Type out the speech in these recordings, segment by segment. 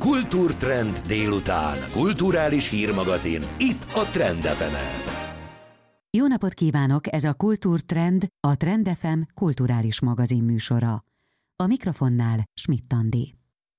Kultúrtrend délután. Kulturális hírmagazin. Itt a Trend FM-en. Jó napot kívánok, ez a Kultúrtrend, a Trend FM kulturális magazin műsora. A mikrofonnál Schmidt Andi.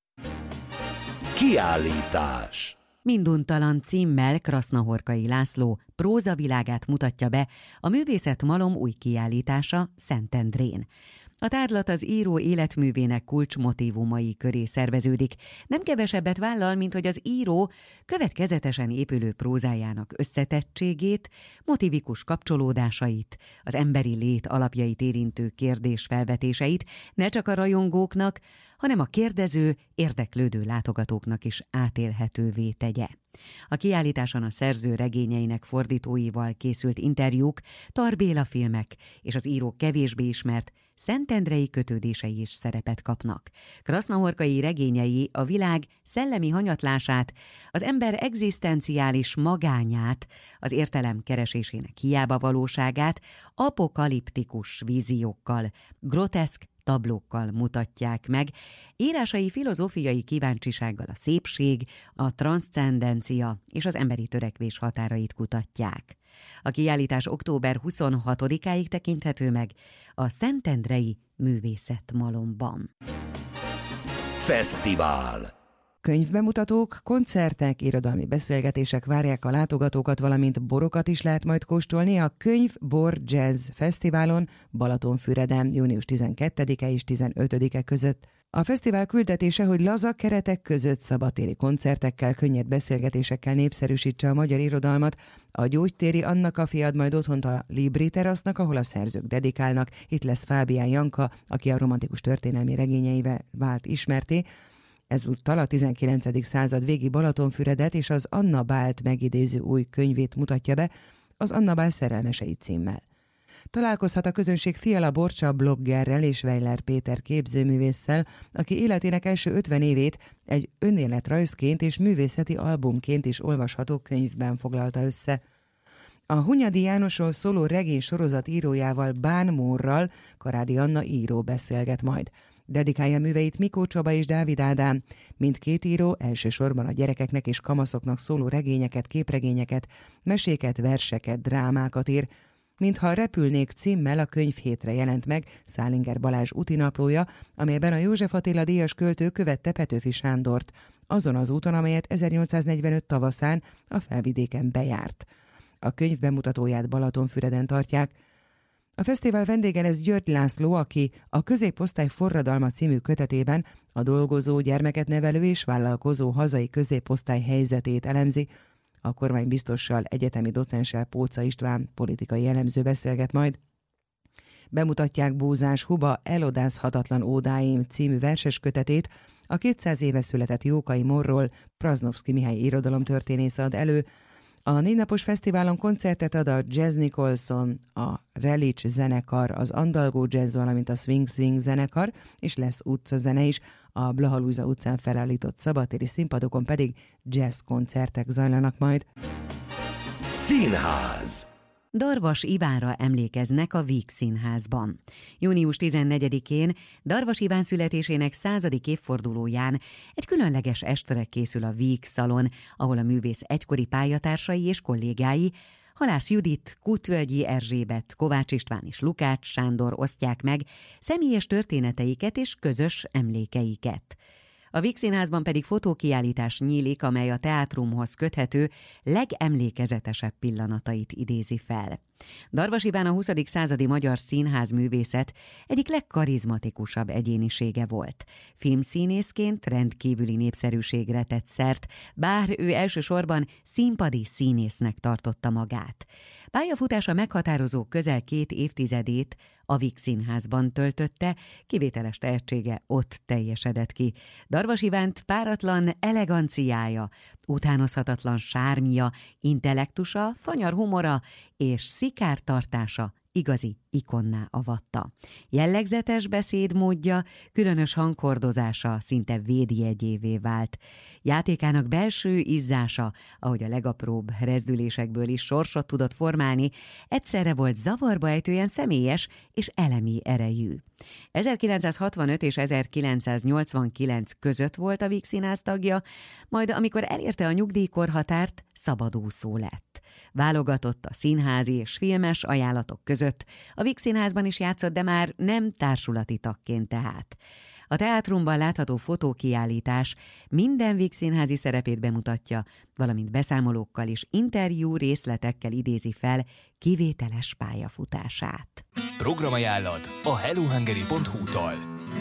Kiállítás. Minduntalan címmel Krasznahorkai László prózavilágát mutatja be a Művészet Malom új kiállítása Szentendrén. A tárlat az író életművének kulcsmotívumai köré szerveződik. Nem kevesebbet vállal, mint hogy az író következetesen épülő prózájának összetettségét, motivikus kapcsolódásait, az emberi lét alapjait érintő kérdésfelvetéseit ne csak a rajongóknak, hanem a kérdező, érdeklődő látogatóknak is átélhetővé tegye. A kiállításon a szerző regényeinek fordítóival készült interjúk, Tar Béla filmek és az író kevésbé ismert szentendrei kötődései is szerepet kapnak. Krasznahorkai regényei a világ szellemi hanyatlását, az ember egzisztenciális magányát, az értelem keresésének hiába valóságát apokaliptikus víziókkal, groteszk tablókkal mutatják meg. Írásai filozófiai kíváncsisággal a szépség, a transzcendencia és az emberi törekvés határait kutatják. A kiállítás október 26-áig tekinthető meg a Szentendrei Művészet Malomban. Fesztivál. Könyvbemutatók, koncertek, irodalmi beszélgetések várják a látogatókat, valamint borokat is lehet majd kóstolni a Könyv Bor Jazz Fesztiválon Balatonfüreden június 12-e és 15-e között. A fesztivál küldetése, hogy laza keretek között szabadtéri koncertekkel, könnyed beszélgetésekkel népszerűsítse a magyar irodalmat. A Gyógytéri Anna Café ad majd otthont a Libri terasznak, ahol a szerzők dedikálnak. Itt lesz Fábián Janka, aki a romantikus történelmi regényeivel vált ismerté. Ezúttal a 19. század végi Balatonfüredet és az Anna Bált megidéző új könyvét mutatja be, az Anna Bál szerelmesei címmel. Találkozhat a közönség Fiala Borcsa bloggerrel és Weiler Péter képzőművésszel, aki életének első 50 évét egy önéletrajzként és művészeti albumként is olvasható könyvben foglalta össze. A Hunyadi Jánosról szóló regény sorozat írójával, Bán Mórral Karádi Anna író beszélget majd. Dedikálja műveit Mikó Csaba és Dávid Ádám. Mindkét író elsősorban a gyerekeknek és kamaszoknak szóló regényeket, képregényeket, meséket, verseket, drámákat ír. Mintha repülnék címmel a Könyvhétre jelent meg Szálinger Balázs útinaplója, amelyben a József Attila díjas költő követte Petőfi Sándort, azon az úton, amelyet 1845 tavaszán a Felvidéken bejárt. A könyv bemutatóját Balatonfüreden tartják. A fesztivál vendége lesz György László, aki a Középosztály forradalma című kötetében a dolgozó, gyermeket nevelő és vállalkozó hazai középosztály helyzetét elemzi. A kormánybiztossal, egyetemi docenssel, Póca István politikai elemző beszélget majd. Bemutatják Búzás Huba Elodázhatatlan ódáim című verses kötetét, a 200 éve született Jókai Morról Praznovszky Mihály irodalomtörténész ad elő. A 4 napos fesztiválon koncertet ad a Jazz Nicholson, a Relics zenekar, az Andalgó Jazz, valamint a Swing Swing zenekar, és lesz utcazene is. A Blaha Lujza utcán felállított szabadtéri színpadokon pedig jazz koncertek zajlanak majd. Színház. Darvas Ivánra emlékeznek a Víg Színházban. Június 14-én Darvas Iván születésének 100. évfordulóján egy különleges estre készül a Víg Szalon, ahol a művész egykori pályatársai és kollégái, Halász Judit, Kutvölgyi Erzsébet, Kovács István és Lukács Sándor osztják meg személyes történeteiket és közös emlékeiket. A Víg Színházban pedig fotókiállítás nyílik, amely a teátrumhoz köthető legemlékezetesebb pillanatait idézi fel. Darvas Iván a 20. századi magyar színházművészet egyik legkarizmatikusabb egyénisége volt. Filmszínészként rendkívüli népszerűségre tett szert, bár ő elsősorban színpadi színésznek tartotta magát. Pályafutása meghatározó közel 2 évtizedét a Víg Színházban töltötte, kivételes tehetsége ott teljesedett ki. Darvas Ivánt páratlan eleganciája, utánozhatatlan sármja, intellektusa, fanyar humora és szikártartása igazi ikonná avatta. Jellegzetes beszédmódja, különös hanghordozása szinte védjegyévé vált. Játékának belső izzása, ahogy a legapróbb rezdülésekből is sorsot tudott formálni, egyszerre volt zavarba ejtően személyes és elemi erejű. 1965 és 1989 között volt a Víg Színház tagja, majd amikor elérte a nyugdíjkorhatárt, szabadúszó lett. Válogatott a színházi és filmes ajánlatok között, a Víg Színházban is játszott, de már nem társulati tagként tehát. A teátrumban látható fotókiállítás minden Víg Színházi szerepét bemutatja, valamint beszámolókkal és interjú részletekkel idézi fel kivételes pályafutását. Programajánlat a hellohungary.hu-tól.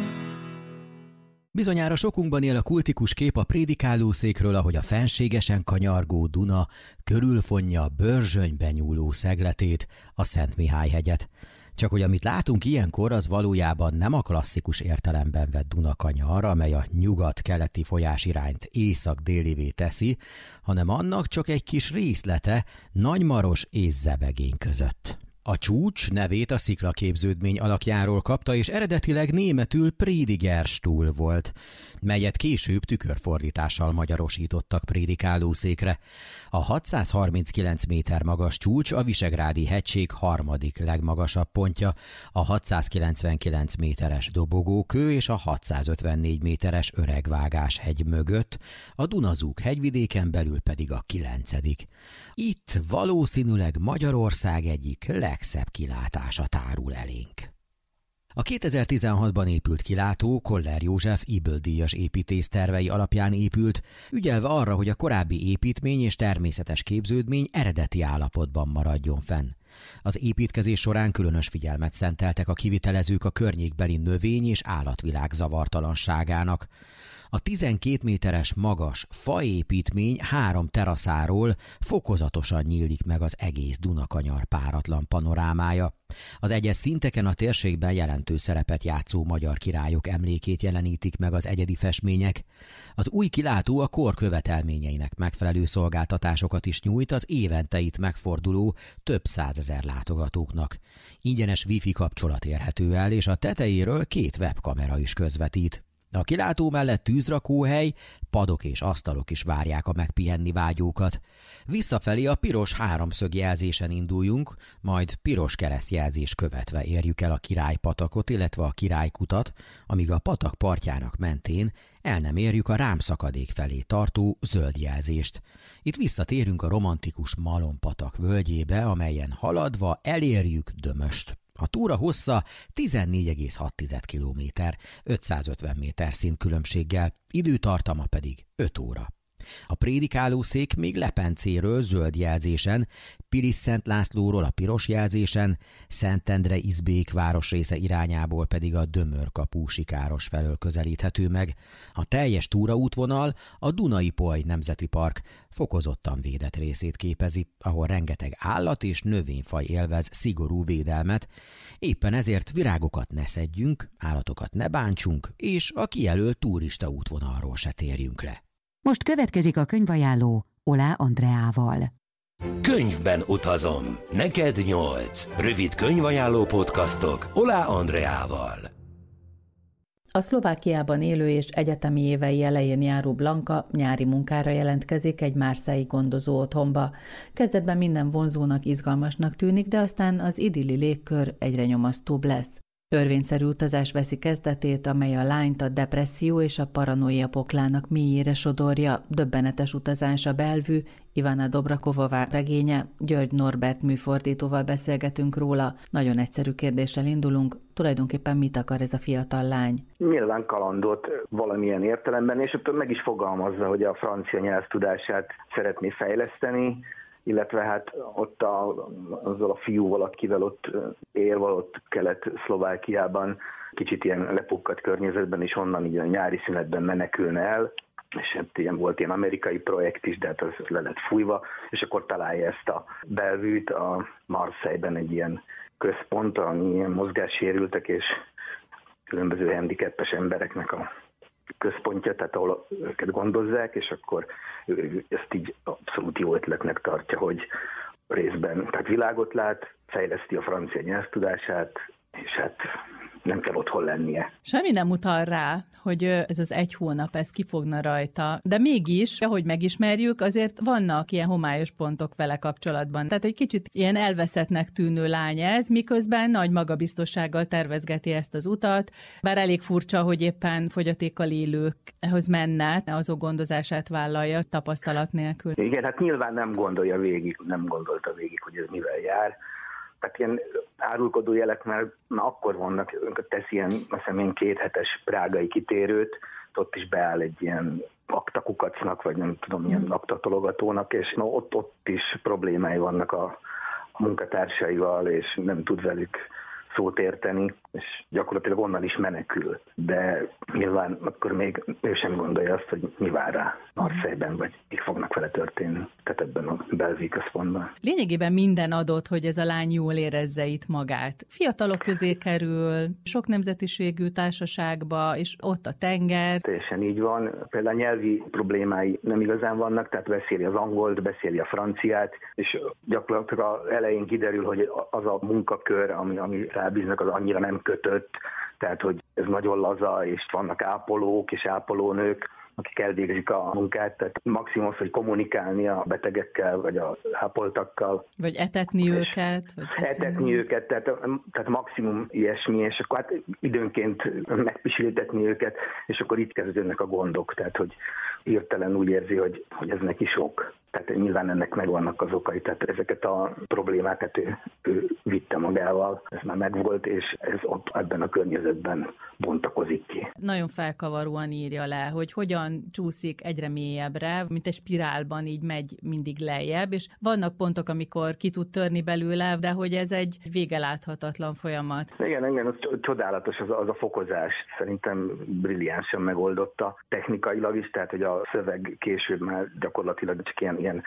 Bizonyára sokunkban él a kultikus kép a prédikálószékről, ahogy a fenségesen kanyargó Duna körülfonja Börzsönybe nyúló szegletét, a Szent Mihály-hegyet. Csak hogy amit látunk ilyenkor, az valójában nem a klasszikus értelemben vett Dunakanyar, amely a nyugat-keleti folyásirányt észak-délivé teszi, hanem annak csak egy kis részlete Nagymaros és Zebegény között. A csúcs nevét a sziklaképződmény alakjáról kapta, és eredetileg németül Predigerstuhl volt, melyet később tükörfordítással magyarosítottak prédikálószékre. A 639 méter magas csúcs a Visegrádi hegység harmadik legmagasabb pontja, a 699 méteres Dobogókő és a 654 méteres Öregvágás hegy mögött, a Dunazúg hegyvidéken belül pedig a 9. Itt valószínűleg Magyarország egyik legszebb kilátása tárul elénk. A 2016-ban épült kilátó Koller József Ibl-díjas építész tervei alapján épült, ügyelve arra, hogy a korábbi építmény és természetes képződmény eredeti állapotban maradjon fenn. Az építkezés során különös figyelmet szenteltek a kivitelezők a környékbeli növény- és állatvilág zavartalanságának. A 12 méteres magas faépítmény 3 teraszáról fokozatosan nyílik meg az egész Dunakanyar páratlan panorámája. Az egyes szinteken a térségben jelentős szerepet játszó magyar királyok emlékét jelenítik meg az egyedi festmények. Az új kilátó a kor követelményeinek megfelelő szolgáltatásokat is nyújt az évente itt megforduló több százezer látogatóknak. Ingyenes wifi kapcsolat érhető el, és a tetejéről 2 webkamera is közvetít. A kilátó mellett tűzrakóhely, padok és asztalok is várják a megpihenni vágyókat. Visszafelé a piros 3-szög jelzésen induljunk, majd piros keresztjelzés követve érjük el a Királypatakot, illetve a Királykutat, amíg a patak partjának mentén el nem érjük a Rámszakadék felé tartó zöld jelzést. Itt visszatérünk a romantikus Malompatak völgyébe, amelyen haladva elérjük Dömöst. A túra hossza 14,6 km, 550 méter szintkülönbséggel, időtartama pedig 5 óra. A prédikálószék még Lepencéről zöld jelzésen, Pilis-Szent Lászlóról a piros jelzésen, Szentendre-Izbék városrésze irányából pedig a Dömör-kapu-Sikáros felől közelíthető meg. A teljes túraútvonal a Dunai-Poly Nemzeti Park fokozottan védett részét képezi, ahol rengeteg állat és növényfaj élvez szigorú védelmet, éppen ezért virágokat ne szedjünk, állatokat ne bántsunk, és a kijelölt turista útvonalról se térjünk le. Most következik a könyvajánló Oláh Andreával. Könyvben utazom. Neked 8. Rövid könyvajánló podcastok Oláh Andreával. A Szlovákiában élő és egyetemi évei elején járó Blanka nyári munkára jelentkezik egy marseille-i gondozó otthonba. Kezdetben minden vonzónak, izgalmasnak tűnik, de aztán az idilli légkör egyre nyomasztóbb lesz. Örvényszerű utazás veszi kezdetét, amely a lányt a depresszió és a paranoia poklának mélyére sodorja. Döbbenetes utazás a Bellevue, Ivana Dobrakovová regénye, György Norbert műfordítóval beszélgetünk róla. Nagyon egyszerű kérdéssel indulunk. Tulajdonképpen mit akar ez a fiatal lány? Nyilván kalandot valamilyen értelemben, és ott meg is fogalmazza, hogy a francia nyelvtudását szeretné fejleszteni, illetve hát ott azzal a fiúval, akivel ott él, ott Kelet-Szlovákiában, kicsit ilyen lepukkadt környezetben, és onnan így a nyári szünetben menekülne el, és hát ilyen volt ilyen amerikai projekt is, de hát az le lett fújva, és akkor találja ezt a Bellevue-t a Marseille-ben egy ilyen központ, ami ilyen mozgássérültek és különböző handicappes embereknek a központja, tehát ahol őket gondozzák, és akkor ő ezt így abszolút jó ötletnek tartja, hogy részben. Tehát világot lát, fejleszti a francia nyelvtudását, és hát nem kell otthon lennie. Semmi nem utal rá, hogy ez az 1 hónap, ez kifogna rajta. De mégis, ahogy megismerjük, azért vannak ilyen homályos pontok vele kapcsolatban. Tehát egy kicsit ilyen elveszettnek tűnő lány ez, miközben nagy magabiztossággal tervezgeti ezt az utat, bár elég furcsa, hogy éppen fogyatékkal élőkhoz menne, azok gondozását vállalja tapasztalat nélkül. Igen, hát nyilván nem gondolta végig, hogy ez mivel jár. Tehát ilyen árulkodó jelek már akkor vannak, tesz ilyen, azt hiszem én 2 hetes prágai kitérőt, ott is beáll egy ilyen aktakukacnak, vagy nem tudom, ilyen aktatologatónak, és ott is problémái vannak a munkatársaival, és nem tud velük szót érteni, és gyakorlatilag onnan is menekül. De nyilván akkor még ő sem gondolja azt, hogy mi vár rá Marseille-ben, vagy mik fognak vele történni, tehát ebben a belvíi központban. Lényegében minden adott, hogy ez a lány jól érezze itt magát. Fiatalok közé kerül, sok nemzetiségű társaságba, és ott a tenger. Teljesen így van. Például a nyelvi problémái nem igazán vannak, tehát beszéli az angolt, beszéli a franciát, és gyakorlatilag az elején kiderül, hogy az a munkakör, ami rábíznak, az annyira nem kötött, tehát hogy ez nagyon laza, és vannak ápolók és ápolónők, akik elvégzik a munkát, tehát maximum az, hogy kommunikálni a betegekkel, vagy a ápoltakkal. Vagy etetni őket. Etetni őket, tehát maximum ilyesmi, és akkor hát időnként megpisiltetni őket, és akkor itt kezdődnek a gondok, tehát hogy hirtelen úgy érzi, hogy ez neki sok. Tehát nyilván ennek megvannak az okai, tehát ezeket a problémákat ő vitte magával, ez már megvolt, és ez ott ebben a környezetben bontakozik ki. Nagyon felkavaróan írja le, hogy hogyan csúszik egyre mélyebbre, mint egy spirálban így megy mindig lejjebb, és vannak pontok, amikor ki tud törni belőle, de hogy ez egy végeláthatatlan folyamat. Igen, az csodálatos az a fokozás. Szerintem brilliánsan megoldotta technikailag is, tehát hogy a szöveg később már gyakorlatilag csak ilyen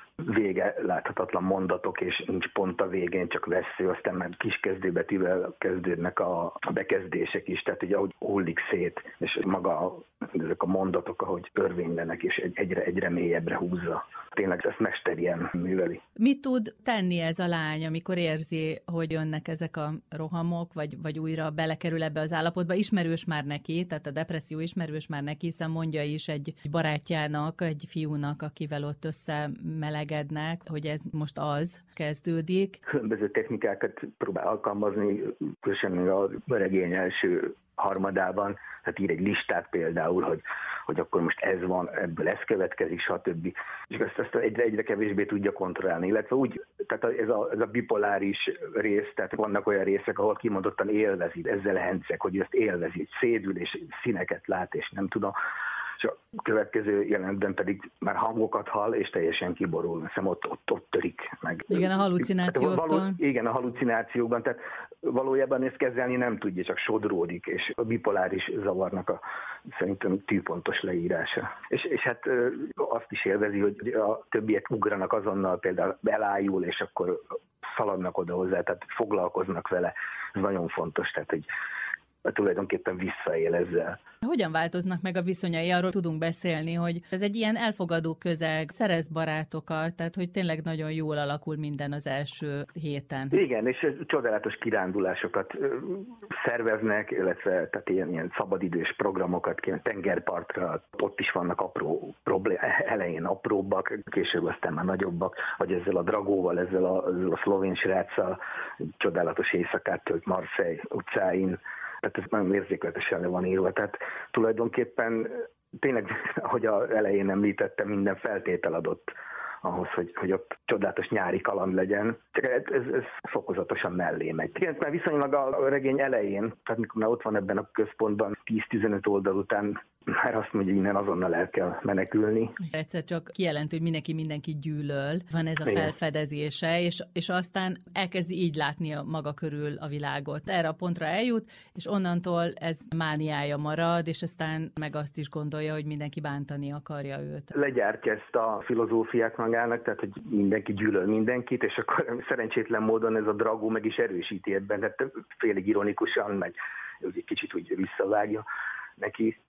vége láthatatlan mondatok, és nincs pont a végén, csak vesző, aztán már kis kezdőbetűvel kezdődnek a bekezdések is, tehát ugye ahogy hullik szét, és maga ezek a mondatok, ahogy örvénylenek, és egyre mélyebbre húzza. Tényleg ezt mesterien műveli. Mit tud tenni ez a lány, amikor érzi, hogy jönnek ezek a rohamok, vagy újra belekerül ebbe az állapotba? Ismerős már neki, tehát a depresszió ismerős már neki, hiszen mondja is egy barátjának, egy fiúnak, akivel ott összemelegednek, hogy ez most az kezdődik. Különböző technikákat próbál alkalmazni, különösen még a regény első harmadában, tehát ír egy listát például, hogy akkor most ez van, ebből ez következik, stb. És ezt egyre kevésbé tudja kontrollálni, illetve úgy, tehát ez a bipoláris rész, tehát vannak olyan részek, ahol kimondottan élvezi, ezzel henceg, hogy ezt élvezi, szédül és színeket lát, és nem tudom. És a következő jelenetben pedig már hangokat hall, és teljesen kiborul. Hiszem ott törik meg. Igen, a hallucinációktól. Igen, a hallucinációkban, tehát valójában ezt kezelni nem tudja, csak sodródik, és a bipoláris zavarnak a szerintem tűpontos leírása. És hát azt is élvezi, hogy a többiek ugranak azonnal, például belájul, és akkor szaladnak oda hozzá, tehát foglalkoznak vele. Ez nagyon fontos, tehát hogy tulajdonképpen visszaél ezzel. Hogyan változnak meg a viszonyai? Arról tudunk beszélni, hogy ez egy ilyen elfogadó közeg, szerez barátokat, tehát hogy tényleg nagyon jól alakul minden az első héten. Igen, és csodálatos kirándulásokat szerveznek, illetve tehát ilyen szabadidős programokat, tengerpartra, ott is vannak apró elején apróbbak, később aztán már nagyobbak, vagy ezzel a dragóval, ezzel a szlovén sráccal csodálatos éjszakát tölt Marseille utcáin. Tehát ez nagyon érzékletesen le van írva. Tehát tulajdonképpen tényleg, ahogy az elején említettem, minden feltétel adott ahhoz, hogy ott csodálatos nyári kaland legyen. Csak ez fokozatosan mellé megy. Igen, mert viszonylag a regény elején, tehát mikor már ott van ebben a központban 10-15 oldal után, már azt mondja, hogy innen azonnal el kell menekülni. Egyszer csak kijelent, hogy mindenki gyűlöl, van ez a felfedezése, és aztán elkezdi így látni a maga körül a világot. Erre a pontra eljut, és onnantól ez mániája marad, és aztán meg azt is gondolja, hogy mindenki bántani akarja őt. Legyártja ezt a filozófiát magának, tehát hogy mindenki gyűlöl mindenkit, és akkor szerencsétlen módon ez a dragó meg is erősíti ebben, tehát félig ironikusan, meg egy kicsit úgy visszavágja neki,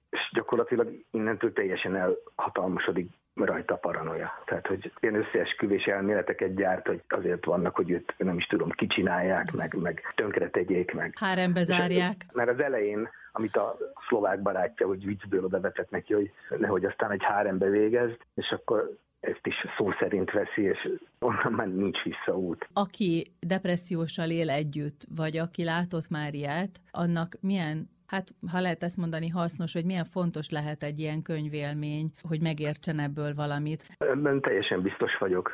és gyakorlatilag innentől teljesen elhatalmasodik rajta a paranoia. Tehát, hogy ilyen összeesküvés elméleteket gyárt, hogy azért vannak, hogy őt nem is tudom, kicsinálják, meg tönkre tegyék, meg. Hárembe zárják. Mert az elején, amit a szlovák barátja, hogy viccből oda vetett neki, hogy nehogy aztán egy hárembe végezd, és akkor ezt is szó szerint veszi, és onnan már nincs visszaút. Aki depresszióssal él együtt, vagy aki látott már ilyet, annak milyen, hát ha lehet ezt mondani, hasznos, vagy milyen fontos lehet egy ilyen könyvélmény, hogy megértsen ebből valamit? Ebben teljesen biztos vagyok.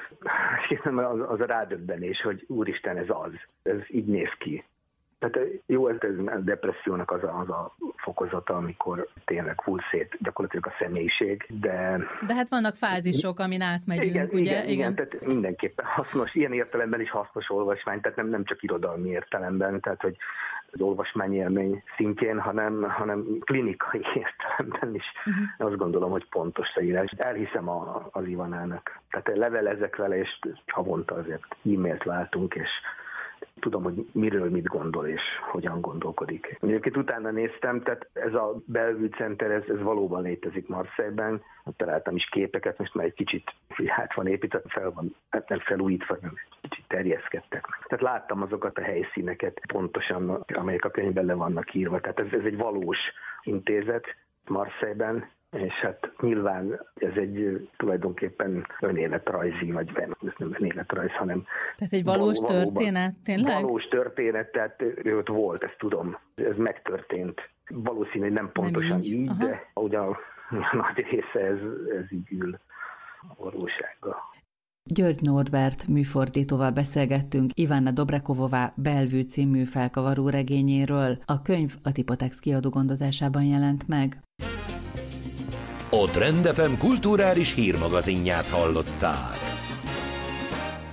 Az a rádöbbenés, hogy úristen, ez az. Ez így néz ki. Tehát jó, ez a depressziónak az a fokozata, amikor tényleg hull szét gyakorlatilag a személyiség, de hát vannak fázisok, amin átmegyünk, ugye? Igen, tehát mindenképpen hasznos, ilyen értelemben is hasznos olvasmány, tehát nem csak irodalmi értelemben, tehát hogy az olvasmányélmény szintjén, hanem klinikai értelemben is. Azt gondolom, hogy pontos leírás. Elhiszem az Ivanának. Tehát levelezek vele, és havonta azért e-mailt váltunk, és tudom, hogy miről mit gondol, és hogyan gondolkodik. Egyébként utána néztem, tehát ez a Bellevue Center, ez valóban létezik Marseille-ben. Találtam is képeket, most már egy kicsit hát van építve, nem felújítva, hanem kicsit terjeszkedtek. Tehát láttam azokat a helyszíneket pontosan, amelyek a könyvben le vannak írva. Tehát ez egy valós intézet Marseille-ben, és hát nyilván ez egy tulajdonképpen önéletrajzi, vagy nem önéletrajz, hanem... Tehát egy valós történet, tényleg? Valós történet, tehát ő ott volt, ezt tudom. Ez megtörtént. Valószínű, hogy nem pontosan nem így, de ugye a nagy része ez így ül a valósággal. György Norbert műfordítóval beszélgettünk Ivana Dobrekovová Bellevue című felkavaró regényéről. A könyv a Tipotex kiadó gondozásában jelent meg. A Trend FM kulturális hírmagazinját hallottál.